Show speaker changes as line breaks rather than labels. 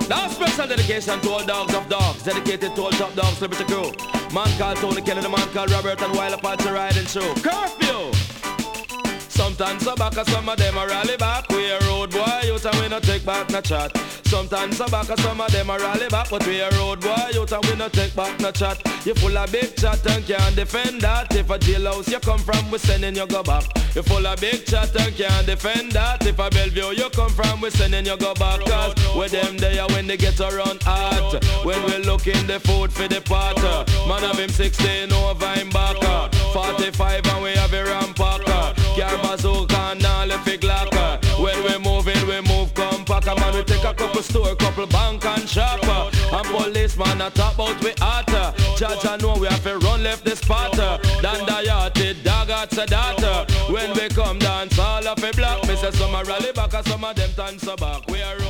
Now special dedication to all dogs of dogs, dedicated to all top dogs, liberty crew. Man called Tony Kelly, the man called Robert, and while Apache riding show. Curfew! Sometimes so back, some of them a rally back. We a road boy, youth and we no take back no chat. Sometimes so back, some of them a rally back. But we a road boy, youth and we no take back no chat. You full of big chat and can't defend that. If a jailhouse you come from, we sending you go back. You full of big chat and can't defend that. If a Bellevue you come from, we sending you go back. Cause with them there when they get around hot. When we looking the food for the pot. Man have him 16 over him back. 45 and we have a rampacker. Car bazooka and all the fig locker. When we move compact. Man we take a couple store, couple bank and shop. And policeman a top out we hotter. Judge I know we have to run left the spot. Dan the yachted dog at Sedata. When we come dance all of a block. Me say some a rally back and some of them turn so back. We are